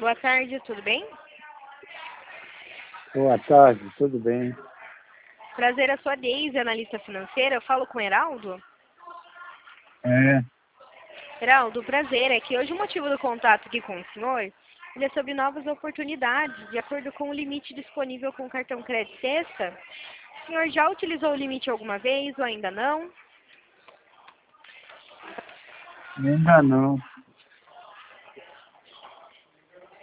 Boa tarde, tudo bem? Boa tarde, tudo bem? Prazer, a sua Deise, analista financeira. Eu falo com o Heraldo? É, Heraldo, prazer. É que hoje o motivo do contato aqui com o senhor ele é sobre novas oportunidades, de acordo com o limite disponível com o cartão crédito Sexta. O senhor já utilizou o limite alguma vez ou ainda não? ainda não.